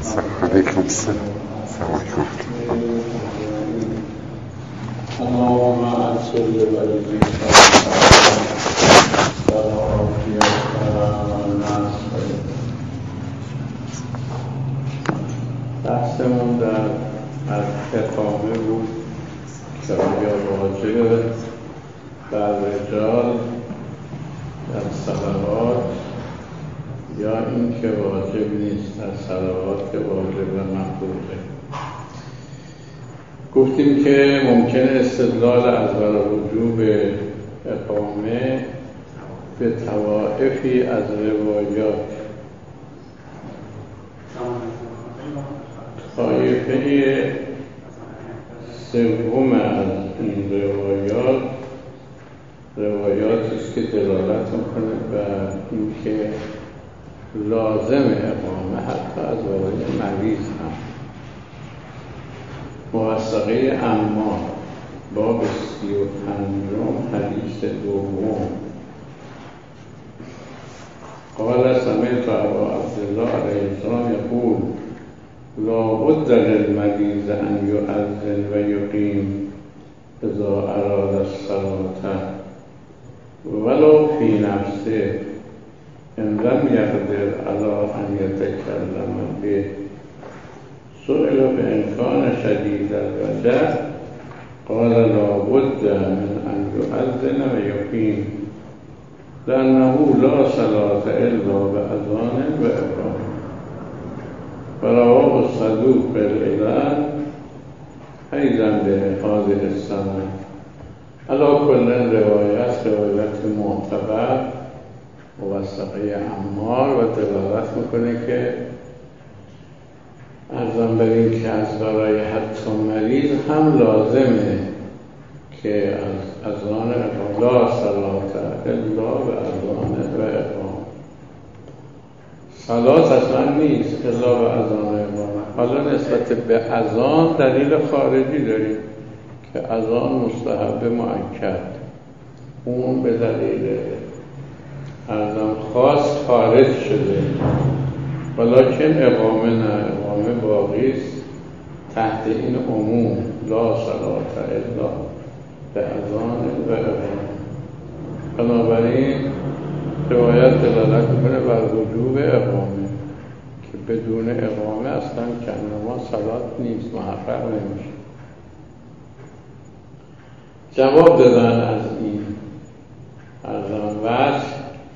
علیکم السلام. اللهم صل وسلم بحثمون در اقامه بود که آیا واجب بر رجال در صلوات یا این که واجب نیست در صلوات که واجب و مفروضه. گفتیم که ممکن استدلال از برای وجوب اقامه به طوائفی از روایات، طایفه سوم از این روایاتی است که دلالت میکنه بر اینکه لازم اقامه حتی از برای مریض هم. موثقه عمار باب 35 حدیث دوم قال سمعت ابا عبدالله علیه السلام یقول لا بد للمریض ان یؤذن و یقیم اذا اراد الصلاة ولو فی نفسه ان لم یقدر علی ان یتکلم به. سئل فإن كان شدید الوجع قال لا بد من أن يؤذن ويقيم لأنه لا صلاة إلا بأذان وإقامة. فرواه الصدوق بالعلل أيضا بهذه السنة. على كل روایت معتبر موثقه عمار و دلالت میکنه که ارزم بر این که از برای حتی مریض هم لازمه که از اذان لا صلاة الا به اذان و اقامه. صلات اصلا نیست الا به اذان و اقامه. حالا نسبت به اذان دلیل خارجی داریم که اذان مستحب مؤکد، اون به دلیل ارزم خاص خارج شده، ولیکن اقامه نه، اقامه باقیست تحت این عموم لا صلاة الا به اذان و اقامه. بنابراین روایت دلالت میکنه بر وجوب اقامه که بدون اقامه اصلا کنما صلات نیست، محقق نمیشه. جواب دادن از این ارزان وجه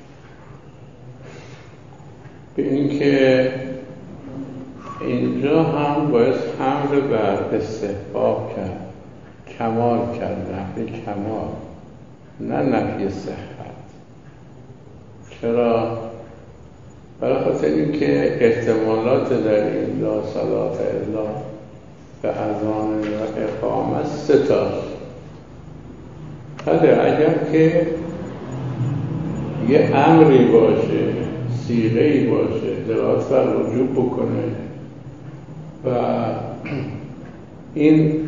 به اینکه اینجا هم باید حمل بر استحباب کرد، کمال کرد، نفی کمال نه نفی صحت. چرا؟ برای خاطر اینکه احتمالات در این لا صلاة الا به اذان و اقامه 3 تاست. اگر که یه امری باشه، صیغه‌ای باشه دلالت بر وجوب بکنه و این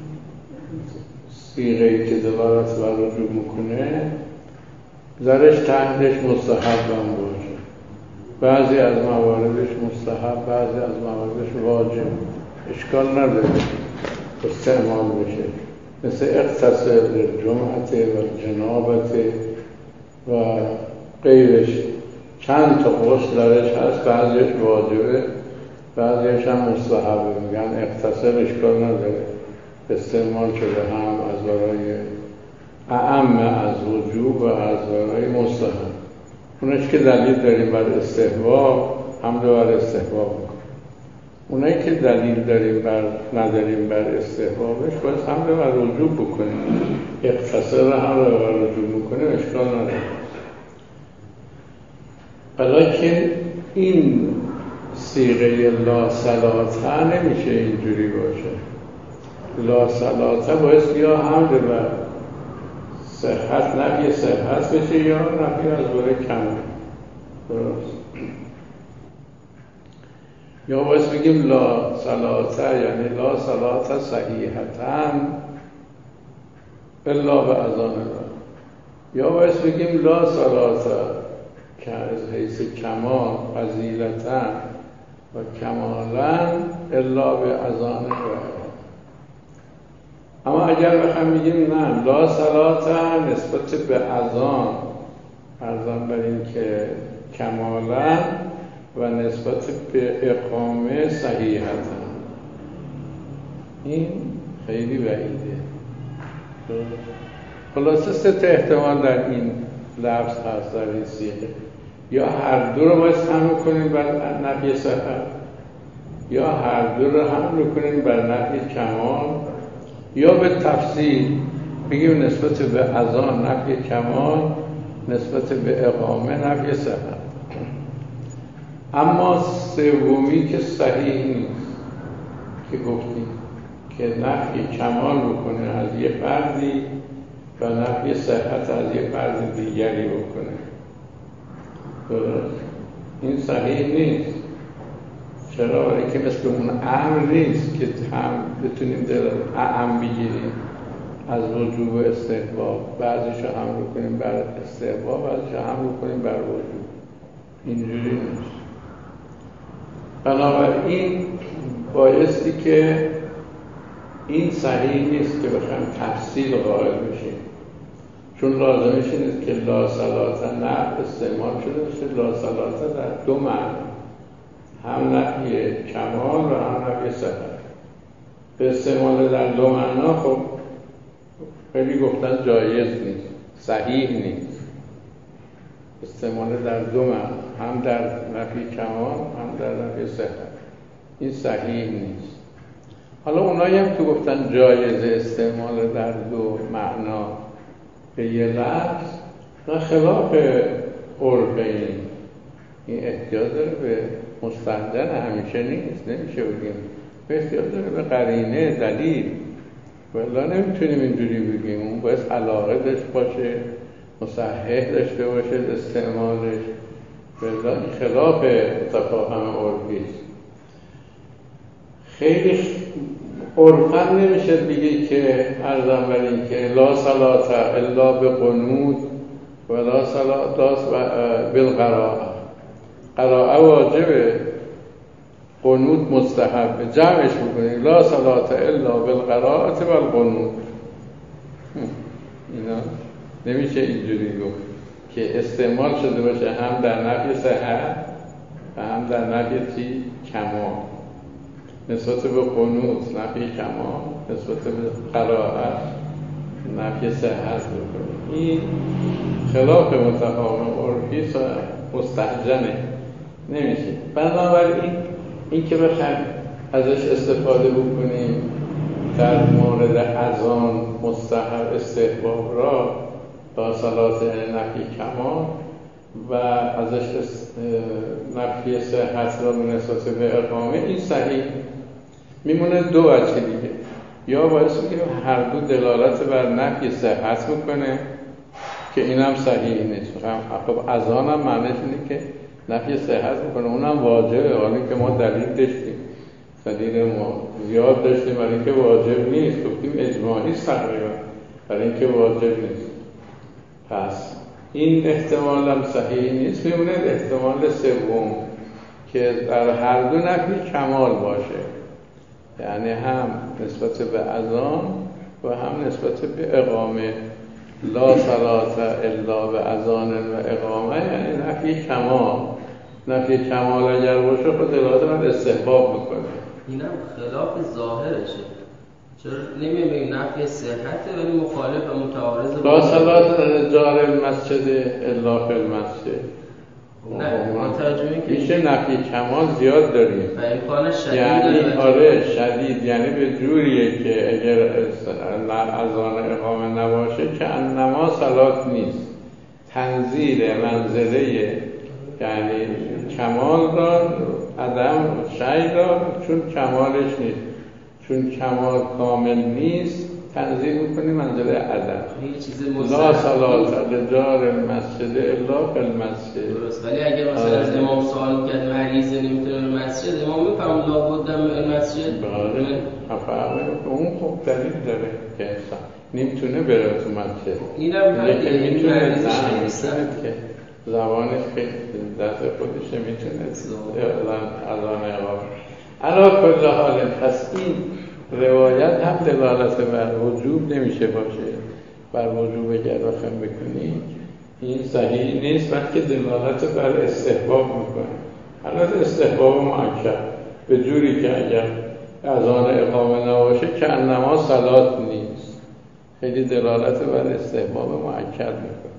صیغه‌ای که دلالت بر وجوب میکنه زرش تحتش مستحب هم باشه، بعضی از مواردش مستحب، بعضی از مواردش واجب، اشکال نداره استعمال بشه، مثل اغتسل للجمعة و جنابت و غیرش. چند تا غسل درش هست، بعضیش واجبه بعضیش هم مستحبه. میگن اغتسل اشکال نداره، استعمال شده هم از برای اعم از وجوب و از برای مستحب. اونش که دلیل داریم بر استحباب حمل بر استحباب میکنه، اونایی که دلیل نداریم بر استحبابش باید حمل بر وجوب بکنیم. اغتسل حمل بر وجوب میکنه اشکال نداره. ولیکن این صیغه لا صلاة نمیشه اینجوری باشه. لا صلاة باید یا حمل بر صحت، نفی صحت بشه یا نفی از برای کمال. درست؟ یا باید بگیم لا صلاة یعنی لا صلاة صحیحتاً الا به اذان الله، یا باید بگیم لا صلاة که از حیث کمال فضیلتاً و کمالا الا به اذان و اقامه. اما اگر بخوام بگیم نه، لا صلات نسبت به اذان ارزان بر این که کمالا و نسبت به اقامه صحیحتن، این خیلی بعیده. خلاصه سه تا احتمال در این لفظ هست در این صیغه. یا هر دو رو باید حمل کنیم بر نفی صحت، یا هر دو رو حمل کنیم بر نفی کمال، یا به تفصیل بگیم نسبت به اذان نفی کمال، نسبت به اقامه نفی صحت. اما سومی که صحیح نیست که گفتیم که نفی کمال بکنه از یه فردی و نفی صحت از یه فرد دیگری بکنه. درست؟ این صحیح نیست. چرا؟ برای که مثل اون امر نیست که هم بتونیم اعم بگیریم از وجوب و استحباب، بعضیشو حمل کنیم بر استحباب، بعضیشو حمل کنیم بر وجوب. اینجوری نیست. بنابراین بایستی که این صحیح نیست که بخوایم تفصیل قائل بشیم، چون لازمش اینه که لا صلات نه استعمال شده باشه لا صلات در دو معنی، هم نفی کمال و هم نفی صحت. به استعمال در دو معنا خب خیلی گفتن جایز نیست، صحیح نیست. استعمال در دو معنا، هم در نفی کمال هم در نفی صحت، این صحیح نیست. حالا اونایی هم که گفتن جایز استعمال در دو معنا به یه لفظ، نه خلاف عرفه، این احتیاج داره به مستحضر همیشه نیست، نمیشه بگیم به احتیاج داره به قرینه دلیل، ولی نمیتونیم اینجوری بگیم. اون باید علاقه داشت باشه، مصحح داشته باشه استعمالش، ولی خلاف تفاهم عرفی است. خیلی عرفاً نمیشه بگی که ارزم بر این که لا صلات الا به قنوت و لا صلات بالقراءه. قراءه واجبه، قنوت مستحب، جمعش بکنیم لا صلات الا بالقراءه و القنوت. اینا نمیشه اینجوری گفت که استعمال شده باشه هم در نفی صحت و هم در نفی کمال. نسبت به قنوت نفی کمال، نسبت به قراءت نفی صحت بکنیم. این خلاف متفاهم عرفی مستحجنه، نمیشه. بنابراین این که بخوایم ازش استفاده بکنیم در مورد اذان مستحب استحباب را با صلات نفی کمال و ازش نفی صحت را به نسبت به اقامه، این صحیح میمونه. دو وجه دیگه، یا باعث که هر دو دلالت بر نفی صحت میکنه که اینم صحیح نیست. خب اذان هم معنیش اینه که نفی صحت میکنه، اونم واجبه، حالی که ما دلیل داشتیم، دلیل ما زیاد داشتیم برای اینکه واجب نیست، گفتیم اجماعی تقریبا برای اینکه واجب نیست. پس این احتمال هم صحیح نیست. میمونه احتمال سوم که در هر دو نفی کمال باشه، یعنی هم نسبت به اذان و هم نسبت به اقامه. لا صلات الا به اذان و اقامه یعنی نفی کمال. نفی کمال اگر باشه خود دلالت بر استحباب میکنه. اینم خلاف ظاهرشه. چرا نمی‌بینیم نفی صحته ولی مخالف و متعارض لا صلات جار المسجد الا فی المسجد. نه مترجمه که میشه نفی کمال زیاد داریم و امکان شدید یعنی آره شدید، یعنی به جوریه که اگر اذان اقامه نباشه که انما صلات نیست، تنزیل منزله یعنی کمال دار عدم شیء دار، چون کمالش نیست، چون کمال کامل نیست تنزیل میکنی منزله عدم. لا صلات لجار المسجد الا فی المسجد. درست، ولی اگر مثلا از امام سوال کرد مریضه نمیتونه به مسجد، امام میفهم لا بد من المسجد. بله فهمه اون خب دلیل داره که انسان نمیتونه بره تو مسجد. اینم لیکن میتونه که زبانش که دست خودش میتونه اذان علا کل حال. پس این روایت هم دلالت بر وجوب نمیشه باشه، بر وجوب اگر بخوایم بکنیم این صحیح نیست، بلکه دلالت بر استحباب میکنه. حالت استحباب مؤکد به جوری که اگر اذان اقامه نباشه که انما صلات نیست، خیلی دلالت بر استحباب مؤکد میکنه.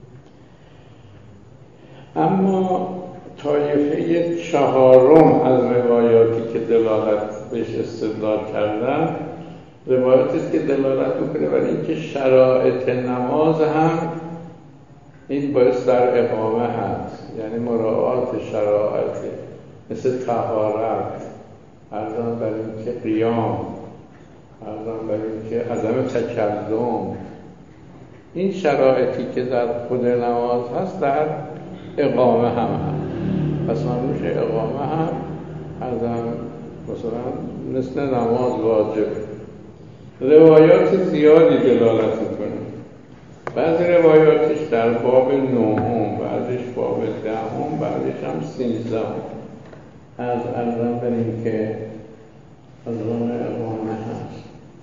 اما طایفه چهارم از روایاتی که دلالت بهش استدلال کردن، روایاتی است که دلالت میکنه برای اینکه شرایط نماز هم این باعث در اقامه هست، یعنی مراعات شرایط مثل طهارت، ارزان بر اینکه قیام، ارزان بر اینکه عدم تکلم، این شرایطی که در خود نماز هست در اقامه هم هست. پس منوش اقامه هم ارزان مثلا مثل نماز واجب. روایات زیادی دلالت میکنه، بعضی روایاتش در باب 9، بعضیش باب 10، بعضیش هم 13 از ارزان بر این که اذان اقامه هست.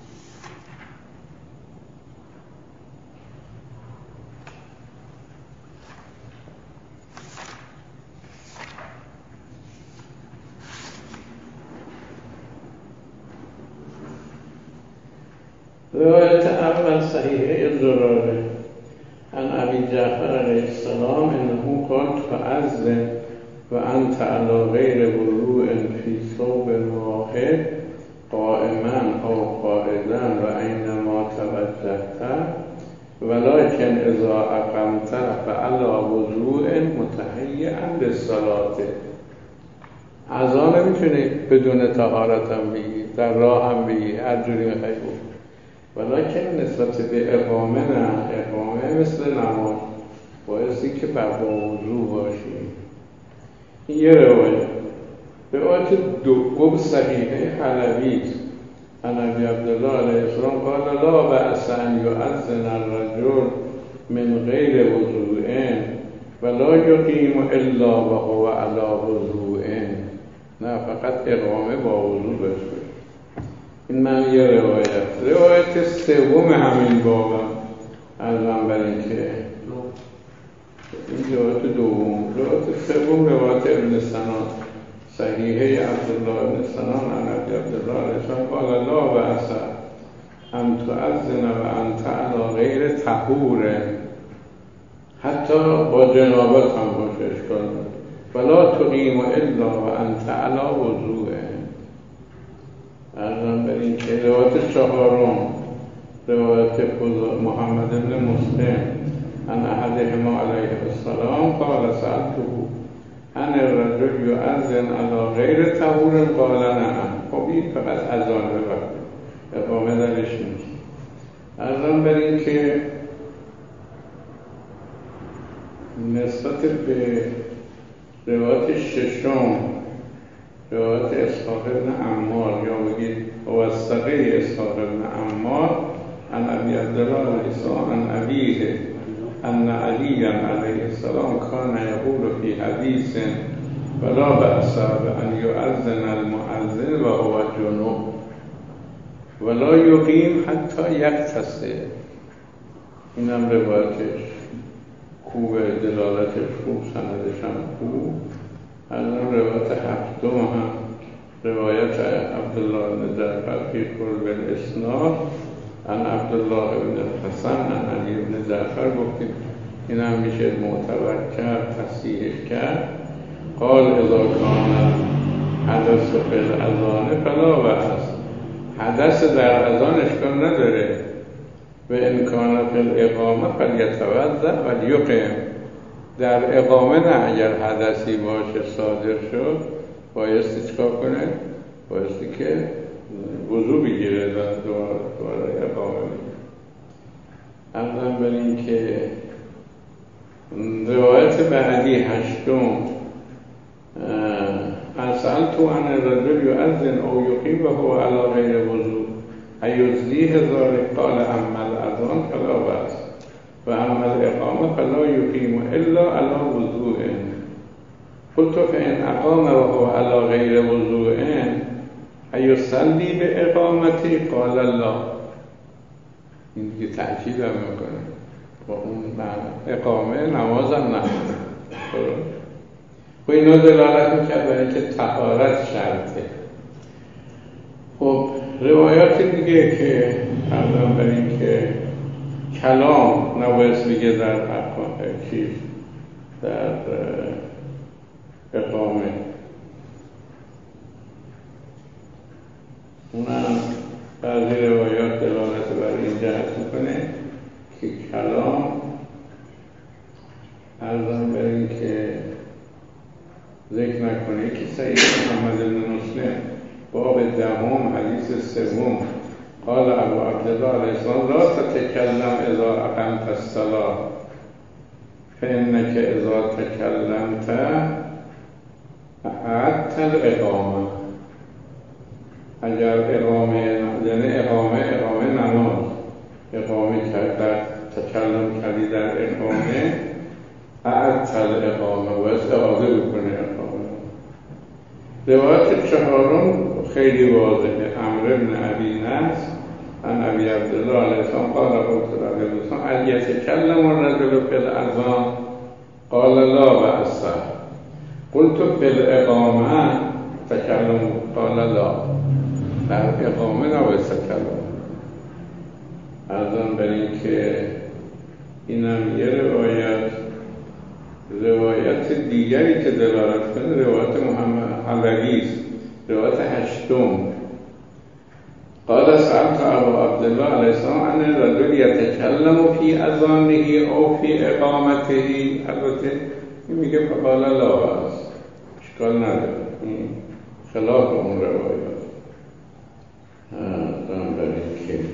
روایت اول صحیحه زراره عن ابی جعفر علیه السلام انه قال فأذن و انت علی غیر وضوء فی ثوب واحد قائما او قاعدا و اینما توجهت ولکن اذا اقمت فعلی وضوء متهیئا للصلاة. اذان میتونی بدون طهارت هم بگی، در راه هم بگی، هر جوری میخوای بگی، ولیکن نسبت به اقامه نه، اقامه مثل نماز بایستی که با وضو باشی. این یه روایت دوم صحیحه حلبی عن ابی عبدالله علیه السلام قال لا بأس ان یؤذن الرجل من غیر وضوء ولا یقیم الا وهو علی وضوء. نه، فقط اقامه با وضو باشه. این من یه روایت سوم همین بابا ارزم بر این که این روایت دوم. روایت سوم روایت ابن سنان صحیحه عبدالله ابن سنان عن ابی عبدالله علیه السلام قال لا بأس ان تؤذن و انت علی غیر طهور، حتی با جنابت هم باشه اشکال نداره، ولا تقیم الا و انت علی وضوء. ارزم بر این که روایت چهارم روایت محمد بن مسلم عن احدهما علیه السلام قال سألته عن الرجل یؤذن علی غیر طهور قال نعم. خب این فقط اذان ببرد، اقامه درش نیست. ارزم بر این که نسبت به روایت ششم روایت اسحاق بن عمار یا بگید وثقه اسحاق بن عمار عن ابی عبدالله علیه السلام عن ابیه ان علی علیه السلام کان یقول فی حدیث ولا بأس بأن یؤذن المؤذن و هو جنوب ولا یقیم حتی یغتسل. اینم روایتش خوبه، دلالتش خوب، سندش هم خوب. از اون روایت هفتم هم روایت عبدالله بن جعفر فی قرب الاسناد عن عبدالله بن الحسن عن علی بن جعفر گفتیم این هم میشه معتبر کرد، تصحیحش کرد. قال اذا کان حدث فی الاذان فلا بأس، حدث در اذان اشکال نداره. و ان کان فی الاقامه فلیتوضأ ولیقیم، در اقامه نه، اگر حدثی باشه صادر شد بایستی چکار کنه؟ بایستی که وضو بگیره و دوباره اقامه بگیره. اما بر این که روایت بعدی هشتم سألت عن الرجل یؤذن او یقیم و هو علی غیر وضو ایجزیه ذلک قال اما الاذان فلا بأس و اما الاقامه فلا یقیم الا علی وضوء. قلت فإن اقام و هو علی غیر وضوء ایصلی به اقامتی قال الله. این دیگه تأکید هم میکنه با اون اقامه نمازم نکنه. خب اینا دلالت میکرد برای اینکه طهارت شرطه. خب روایات دیگه که عرضم بر این که کلام نباید بگه در اقامه، اونم بعضی روایات دلالت بر این جهت میکنه که کلام عرضم بر این که ذکر نکنه که سید محمد بن مسلم باب دهم حدیث سوم قال ابو عبدالله علیه السلام لا تتکلم اذا اقمت الصلاة فانک اذا تکلمت اعدت الاقامه. اگر اقامه یعنی اقامه نماز اقامه کرد در تکلم کردی در اقامه اعدت الاقامه و استعاده بکنه اقامه. روایت چهارم خیلی واضحه. عمرو بن ابی نصر عن ابی عبدالله علیه السلام قال قلت رضی الله عنه هل یتکلم الرجل فی الاذان قال لا بأس قلت فی الاقامه تکلم قال لا. در اقامه نباید تکلم. ارزم بر این که اینم یه روایت دیگری که دلالت کنه روایت محمد علوی است، روایت هشتم. قال سألت ابو عبدالله علیه السلام عن الرجل یتکلم فی اذانه او فی اقامته. البته این میگه فقال لا بأس، اشکال نداره، این خلاف اون روایات. ارزم بر این که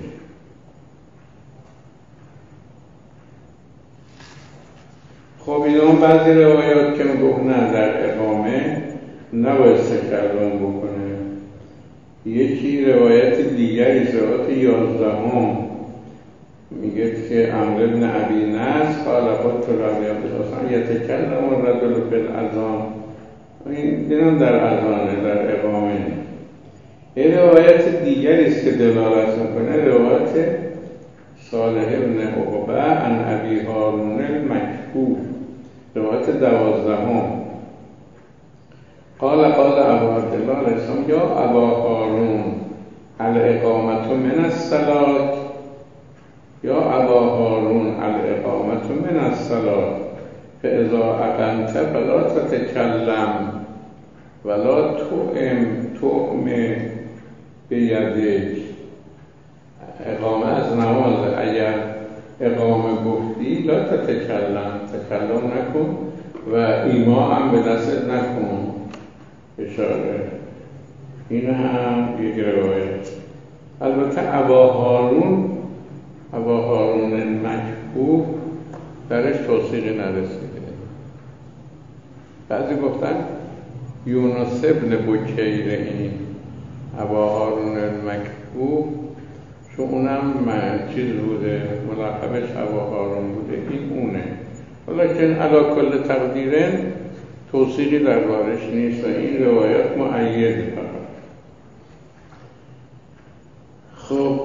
خب اینا بعضی روایات که میگفت نه در اقامه نباید تکلم بکنه. یکی روایت دیگری روایت 11 میگه که عمرو بن ابی نصر قال قلت رضی الله عنه یتکلم الرجل فی الاذان. این در اذانه، در اقامه. این روایت دیگری است که دلالت میکنه روایت صالح بن عقبه عن ابی هارون المکحول، روایت 12. قال ابو عبدالله علیه السلام یا ابا هارون الاقامة من الصلاة یا ابا هارون الاقامة من الصلاة فاذا اقمت فلا تتکلم ولا تؤم بیدک. اقامه از نماز، اگر اقامه گفتی لا تتکلم، تکلم نکن و ایما هم به دست نکن. اشاره این هم یک روایت. البته ابا هارون المکحول درش توثیقی نرسیده. بعضی گفتن یونس ابن بکیر این ابا هارون المکحول، چون اونم چیز بوده، ملقبش ابا هارون بوده، این اونه. ولیکن علی کل تقدیرن توثیقی دربارش نیست و این روایت مؤیده فقط. خب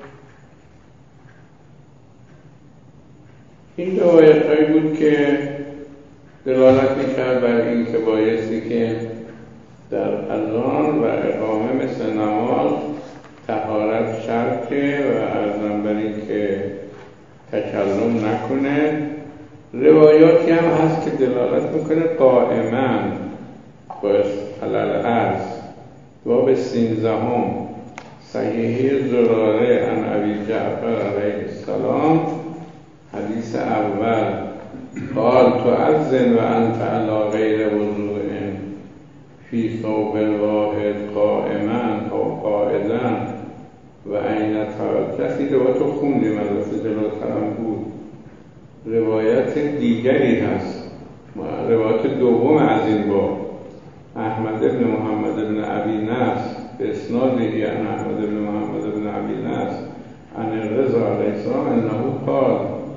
این روایت هایی بود که دلالت می‌کرد بر این که بایستی که در اذان و اقامه مثل نماز طهارت شرطه و عرضم بر این که تکلم نکنه. روایاتی هم هست که دلالت میکنه قائما باید علل عرض. باب 13 صحیحه زراره عن ابی جعفر علیه السلام حدیث اول قال تؤذن و انت علی غیر وضوء فی ثوب واحد قائما او قاعدا و عین کسی روایت رو خوندیم، البته جلوترم بود. روایت دیگری هست، روایت دوم از این باب، احمد بن محمد بن ابی نصر به اسنادی عن احمد بن محمد بن ابی نصر عن الرضا علیه السلام انه قال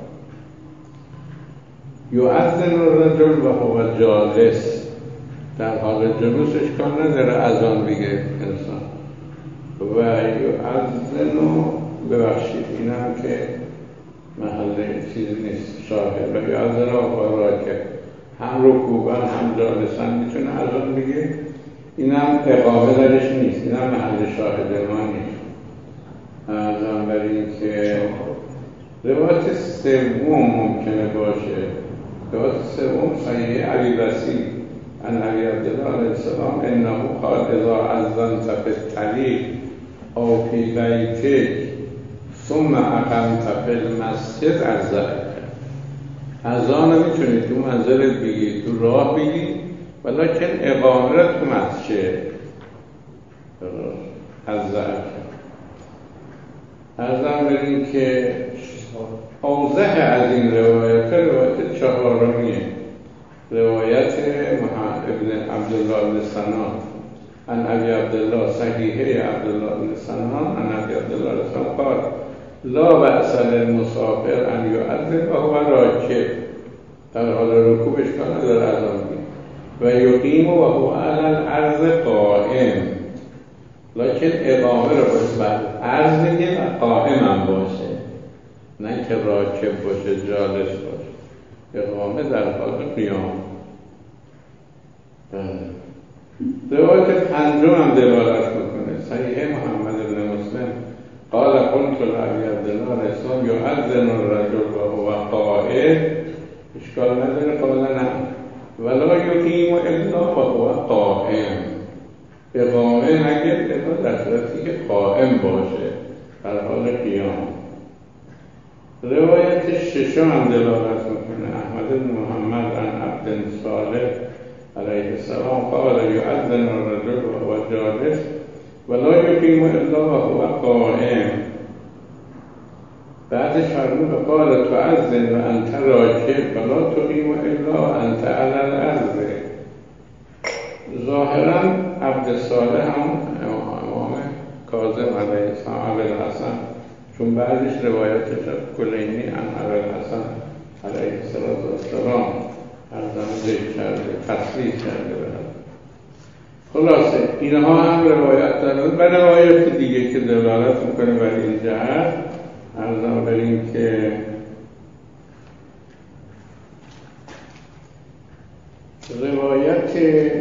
یؤذن الرجل و هو جالس. در حال جلوس اشکال نداره اذان بگه انسان، و یؤذن، ببخشید اینم که محل چیز نیست، شاهد. و یؤذن و راکب، هم رکوبن هم جالسن میتونه اذان بگه. اینم اقامه درش نیست، اینم محل شاهد ما نیست. ارزم بر این که روایت سوم ممکنه باشه. روایت سوم صحیح علی بصری عن ابی عبدالله علیه السلام انه قال اذا اذنت فی الطریق او فی بیتک ثم اقمت فی المسجد اذنت. اذان میتونید تو منزلت بگید، تو راه بگید، ولیکن اقامه را تو مسجد اذنت. ارزم بریم که اوضح از این روایت چهارمیه، روایت ابن عبدالله بن سنان عن ابی عبدالله، صحیحه عبدالله بن سنان عن ابی عبدالله بن سنان قال لا بأس للمسافر ان یؤذن وهو راکب، در حال رکوبش کار نداره اذان بگه، و یقیم وهو علی الارض قائم، لکن اقامه رو باید بر عرض بگه و قائم هم باشه، نه که راکب باشه، جالس باشه. اقامه در حال قیام. روایت پنجم هم دلالت میکنه، صحیح محمد بن مسلم قال قلت لأبي عبد الله علیه السلام یؤذن الرجل وهو قائم، اشکال نداره، قال نه ولا یقیم الا وهو قائم، اقامه نگه الا در صورتی که قائم باشه، در حال قیام. روایت ششم هم دلالت میکنه، احمد بن محمد عن عبد صالح علیه السلام قال یؤذن الرجل وهو جالس ولا یقیم الا وهو قائم. بعدش فرمود قال تؤذن و انت راکب ولا تقیم الا انت علی الارض. ظاهرا عبد صالح هم امام کاظم علیه السلام ابوالحسن، چون بعدش روایتش کلینی عن ابوالحسن علیه السلام ارزم ذکر کرده، تصریح کرده برد. خلاصه اینها هم روایت دارد. و روایت دیگه که دلالت میکنه بر این جهت ارزم بر این که روایت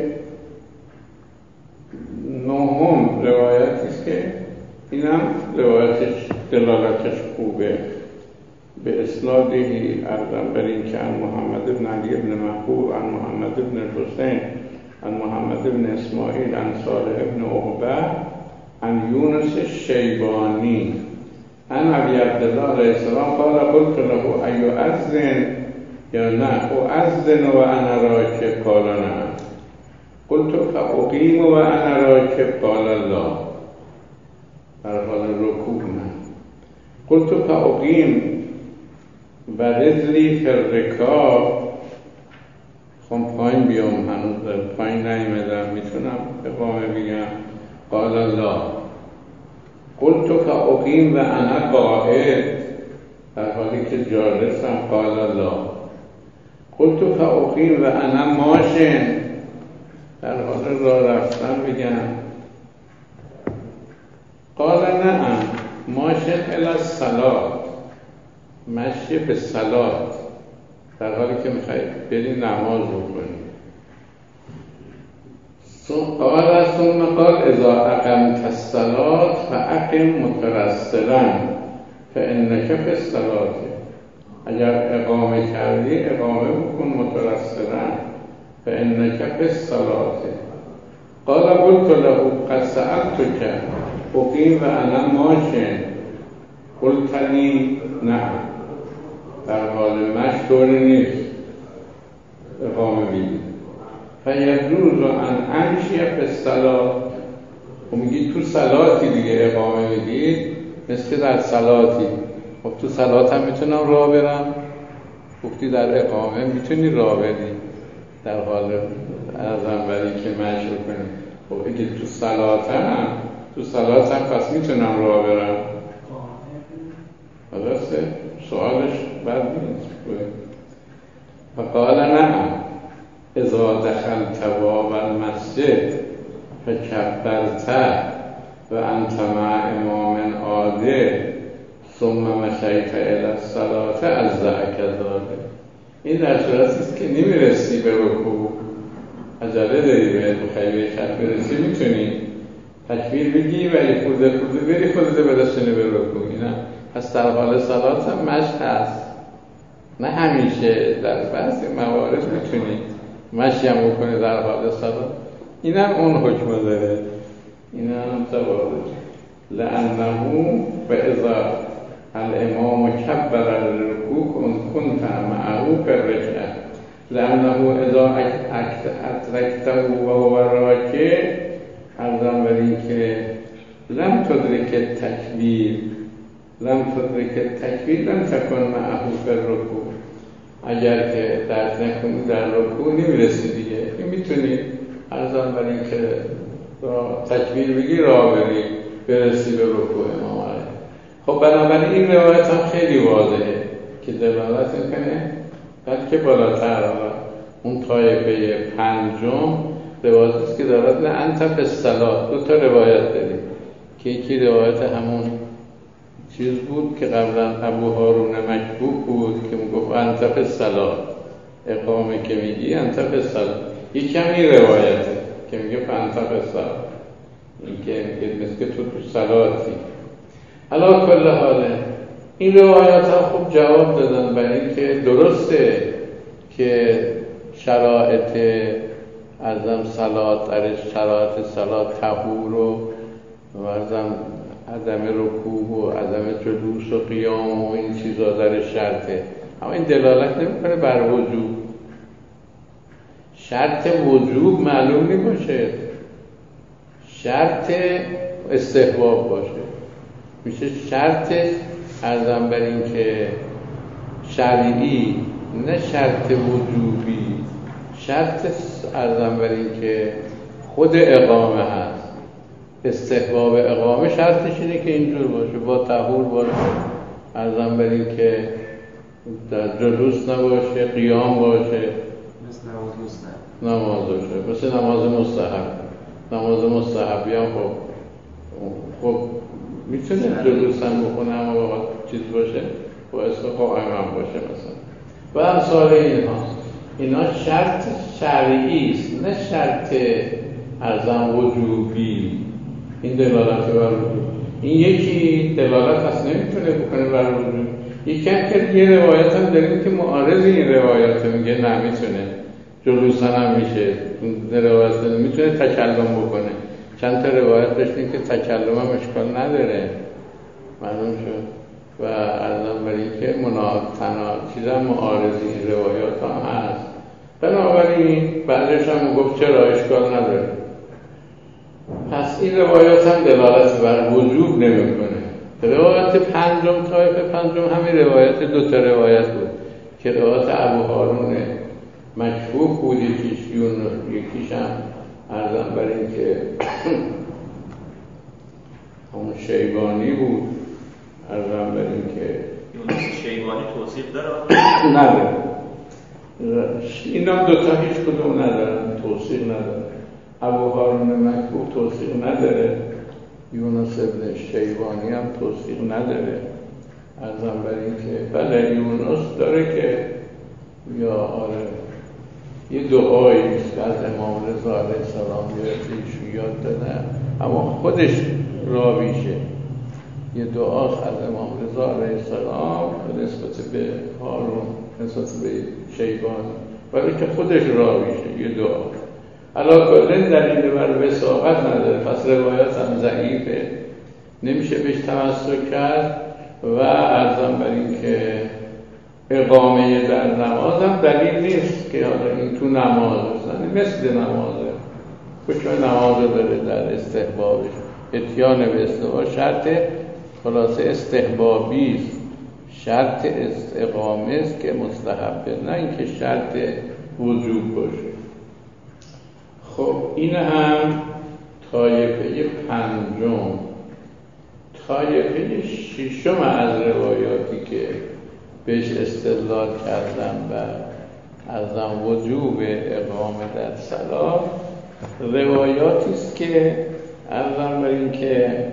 نهم روایتی است که اینم روایتش دلالتش خوبه، به اسنادی ارزم بر این که عن محمد بن علی بن محبوب عن محمد بن حسین عن محمد بن اسماعیل عن صالح بن عقبه عن یونس الشیبانی عن ابی عبدالله علیه السلام قال قلت له ایؤذن یا نه اؤذن و انا راکب قال نه قلت فاقیم و انا راکب قال لا، در حال رکوع نه. قلت فاقیم و رجلی فی الرکاب، خون پایین بیام، هنوز پایین نیامدم، میتونم اقامه بگم؟ قال لا. قلت فاقیم و انا قاعد، در حالی که جالسم، قال لا. قلت فاقیم و انا ماشین، در حال راه رفتن بگم؟ قال نعم ماشین الی الصلاة، مشی به صلات، در حالی که میخوایی بری نماز بکنی. قال ثم قال اذا اقمت الصلاة فاقم مترسلا فانک فی الصلاة، اگر اقامه کردی اقامه بکن مترسلا فانک فی الصلاة. قال قلت له قد سألتك اقیم و انا ماشین قلت لی نعم، در حال مشی طوری نیست اقامه بگی. فیجوز ان امشی فی الصلاة، و میگی تو صلاتی دیگه اقامه میگی، مثل در صلاتی. خب تو صلات هم میتونم راه برم، گفتی در اقامه میتونی راه بری در حال ارزم بری که مشی کنی. خب اگه تو صلات هم پس میتونم راه برم. درسته؟ سوالش بد نیست. فقال نعم اذا دخلت باب المسجد فکبرت و انت مع امام عادل ثم مشیت الی الصلاة اجزأک ذلک. این در صورتی است که نمیرسی به رکوع، عجله داری بخوای به خط برسی، میتونی تکبیر بگی و یه خورده بری خودت برسونی به رکوع. اینا پس در حال صلات هم مشق هست، نه همیشه، در بعضی موارد میتونی مشی هم بکنی در حال صلات. این هم اون حکم داره، این هم توارد. لأنه فإذا الامام کبر الرکوع كنت معه في الركعة لأنه اذا ادرکته وهو راکع، عرضم بر این که لم تدرک التکبیر لم تکن معه في الرکوع. اگر که درک نکنی در رکوع نمیرسی دیگه، میتونی عرضم بر این که تکبیر بگی راه بری برسی به رکوع امام علی. خب بنابراین این روایت هم خیلی واضحه که دلالت میکنه بلکه بالاتر اون طایفه پنجم روایت است که دارد نه انت فی الصلاة. دو تا روایت داریم که یکی روایت همون چیز بود که قبلا ابو هارون مکبوب بود که میگفت انت فی الصلاة، اقامه که میگی انت فی الصلاة. یکی هم این روایته که میگه انت فی الصلاة، این که مثل که تو صلاتی. علا کل حاله این روایات ها خوب جواب دادن برای اینکه درسته که شرایط عدم صلات، در شرایط صلات طهور و عدم رکوع و عدم جلوس و قیام و این چیزا در شرطه، اما این دلالت نمیکنه بر وجوب. شرط وجوب معلوم نمیشه، شرط استحباب باشه. میشه شرطش عرضم بر این که شرعی، نه شرط وجوبی. شرط عرضم بر این که خود اقامه هست. استحباب اقامه شرطش اینه که اینجور باشه، با طهور باشه، عرضم بر این که در جلوس نباشه، قیام باشه، مثل نماز مستحب. نماز باشه مثل نماز مستحب. نماز مستحبی هم خب میتونه جلوس هم بخونه اما باید چیز باشه، با اسم قائم هم باشه مثلا و امثال اینا شرط شرعی است، نه شرط ارزم وجوبی. این دلالت بر وجوب. این یکی دلالت اصلا نمیتونه بکنه بر وجوب. یکی هم که یه روایت هم داریم که معارض این روایت میگه نه میتونه جلوس هم میشه، روایت میتونه تکلم بکنه. چند تا روایت داشتیم که تکلم هم اشکال نداره، معلوم شد. و ارزم بر این که چیزا معارض این روایات هم هست. بنابراین بعدش هم گفت چرا اشکال نداره. پس این روایات هم دلالت بر وجوب نمیکنه. روایت پنجم، طایفه پنجم همین روایت دو تا روایت بود که روایت ابو هارون مکفوف بود، یکیش هم ارزم بر این که همون شیبانی بود. ارزم بر این که شیبانی توصیف داره؟ نداره. این هم دوتا هیچ کدوم ندارن، توصیف نداره. ابو هارون مکفوف توصیف نداره، یونس ابن شیبانی هم توصیف نداره. ارزم بر این که بله یونس داره که یا آره یه دعایی است از امام رضا علیه السلام یه یاد داده، اما خودش راویشه. یه دعاست از امام رضا علیه السلام نسبت به هارون، نسبت به شیبانی، ولی که خودش راویشه یه دعا. علا کلن دلیل بر وثاقت نداره، پس روایات هم ضعیفه، نمیشه بهش تمسک کرد. و عرضم بر این که اقامه در نماز هم دلیل نیست که حالا این تو نماز هستن، مثل نمازه، حکم نماز داره در استحبابش. اتیان به استحباب شرط خلاصه استحبابی است، شرط اقامه است که مستحبه، نه اینکه شرط وجوب باشه. خب این هم طایفه پنجم. طایفه ششم از روایاتی که بهش استدلال کردن و از وجوب اقامه در صلاة، روایاتی است که عرضم بر این که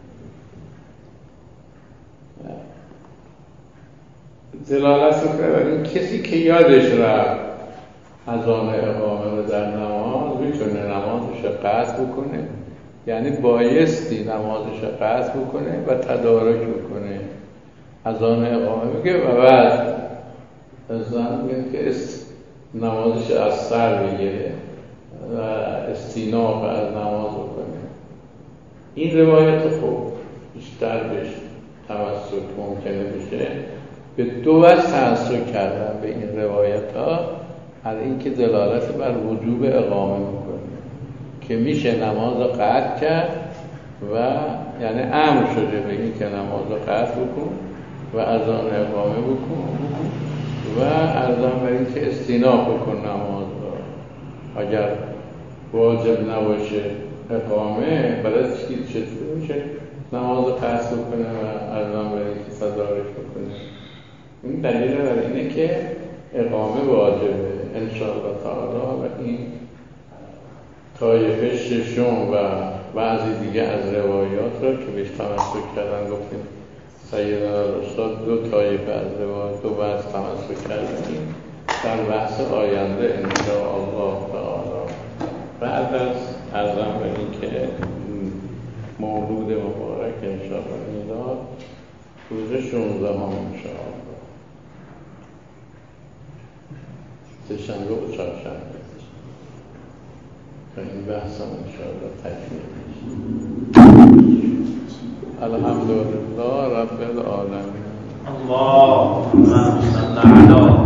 دلالت میکنه بر این کسی که یادش رفت اذان اقامه رو در نماز میتونه نمازش رو قطع بکنه، یعنی بایستی نمازش رو قطع بکنه و تدارک بکنه. اذان اقامه میگه و بعد اذان میگه که نمازش از سر بگیره و استیناف از نماز بکنه. این روایت خوب بیشتر بهش تمسک ممکنه بشه. به دو وجه تمسک کردن به این روایت ها، از اینکه دلالت بر وجوب اقامه میکنه که میشه نماز رو قطع کرد و یعنی امر شده به این که نماز رو قطع بکن و اذان اقامه بکن و ارزان بر این که استیناف بکن نماز رو. اگر واجب نباشه اقامه برای چطور میشه نماز رو قطع بکنه و ارزان بر این که تدارک بکنه؟ این دلیل بر اینه که اقامه واجبه انشاءالله تعالی. و این طایفه ششم و بعضی دیگه از روایات را که بهش تمسک کردن، گفتیم سیدنا الاستاد دو طایفه از روایات دو بعض تمسک کردن در بحث آینده انشاءالله تعالی. بعد از ارزم به این که مولود مبارک انشاءالله میلاد روز 16 انشاءالله سه‌شنبه و چهارشنبه و این بحث هم انشاءالله تکمیل میشه. الحمدلله رب العالمین. اللهم صل علی